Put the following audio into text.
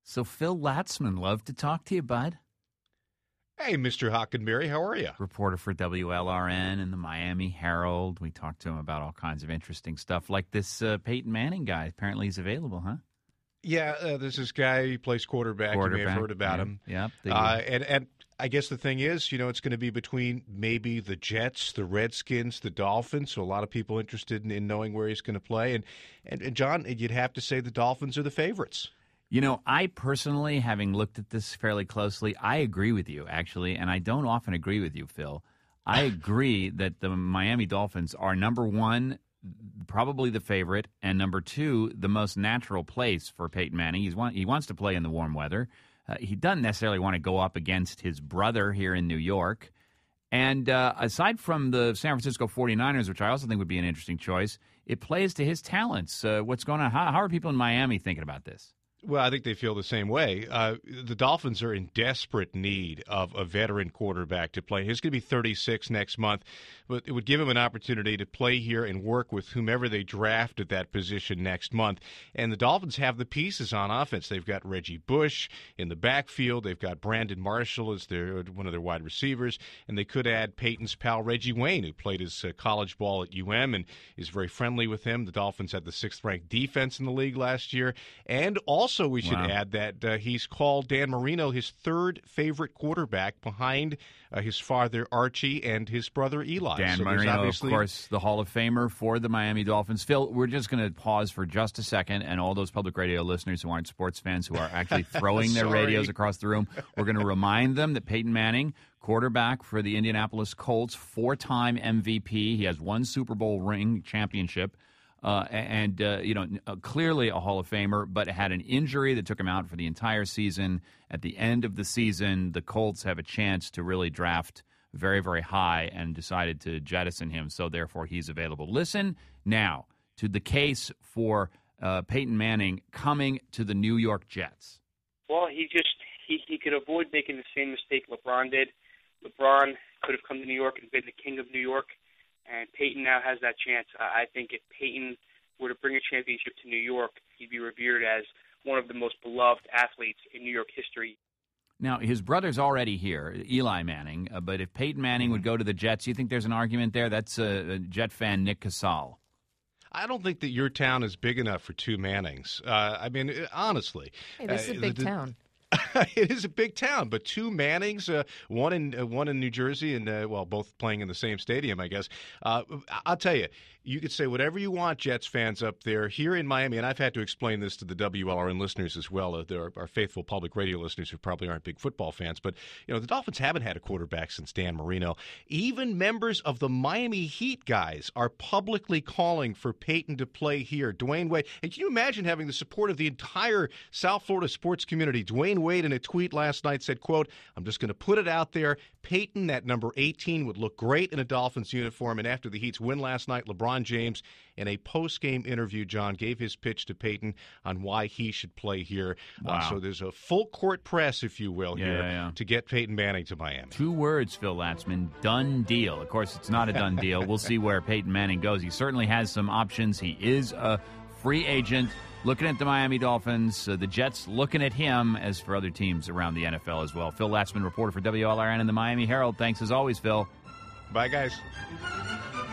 So Phil Latzman, love to talk to you, bud. Hey, Mr. Hockenberry, how are you? Reporter for WLRN and the Miami Herald. We talked to him about all kinds of interesting stuff, like this Peyton Manning guy. Apparently he's available, huh? Yeah, there's this guy, he plays quarterback. You may have heard about him. Yep. And I guess the thing is, it's going to be between maybe the Jets, the Redskins, the Dolphins. So a lot of people interested in knowing where he's going to play. And John, you'd have to say the Dolphins are the favorites. I personally, having looked at this fairly closely, I agree with you, actually, and I don't often agree with you, Phil. I agree that the Miami Dolphins are, number one, probably the favorite, and number two, the most natural place for Peyton Manning. He wants to play in the warm weather. He doesn't necessarily want to go up against his brother here in New York. And aside from the San Francisco 49ers, which I also think would be an interesting choice, it plays to his talents. What's going on? How are people in Miami thinking about this? Well, I think they feel the same way. The Dolphins are in desperate need of a veteran quarterback to play. He's going to be 36 next month, but it would give him an opportunity to play here and work with whomever they draft at that position next month. And the Dolphins have the pieces on offense. They've got Reggie Bush in the backfield. They've got Brandon Marshall as one of their wide receivers. And they could add Peyton's pal Reggie Wayne, who played his college ball at UM and is very friendly with him. The Dolphins had the 6th-ranked defense in the league last year. And also we should add that he's called Dan Marino his third favorite quarterback behind his father Archie and his brother Eli. Dan Marino, of course, the Hall of Famer for the Miami Dolphins. Phil, we're just going to pause for just a second, and all those public radio listeners who aren't sports fans who are actually throwing their radios across the room, we're going to remind them that Peyton Manning, quarterback for the Indianapolis Colts, 4-time MVP. He has 1 Super Bowl ring championship. Clearly a Hall of Famer, but had an injury that took him out for the entire season. At the end of the season, the Colts have a chance to really draft very, very high and decided to jettison him, so therefore he's available. Listen now to the case for Peyton Manning coming to the New York Jets. Well, he could avoid making the same mistake LeBron did. LeBron could have come to New York and been the king of New York. And Peyton now has that chance. I think if Peyton were to bring a championship to New York, he'd be revered as one of the most beloved athletes in New York history. Now, his brother's already here, Eli Manning, but if Peyton Manning would go to the Jets, you think there's an argument there? That's Jet fan Nick Casal. I don't think that your town is big enough for 2 Mannings. Honestly. Hey, this is a big town. It is a big town, but 2 Mannings, one in New Jersey, and both playing in the same stadium, I guess. I'll tell you, you could say whatever you want, Jets fans up there. Here in Miami, and I've had to explain this to the WLRN listeners as well. There are our faithful public radio listeners who probably aren't big football fans, but the Dolphins haven't had a quarterback since Dan Marino. Even members of the Miami Heat guys are publicly calling for Peyton to play here. Dwayne Wade, and can you imagine having the support of the entire South Florida sports community? Dwayne Wade in a tweet last night said, quote, "I'm just going to put it out there. Peyton, that number 18, would look great in a Dolphins uniform." And after the Heat's win last night, LeBron James, in a post-game interview, John, gave his pitch to Peyton on why he should play here. Wow. So there's a full-court press, if you will, to get Peyton Manning to Miami. 2 words, Phil Latzman, done deal. Of course, it's not a done deal. We'll see where Peyton Manning goes. He certainly has some options. He is a free agent. Looking at the Miami Dolphins, the Jets looking at him, as for other teams around the NFL as well. Phil Latzman, reporter for WLRN and the Miami Herald. Thanks as always, Phil. Bye, guys.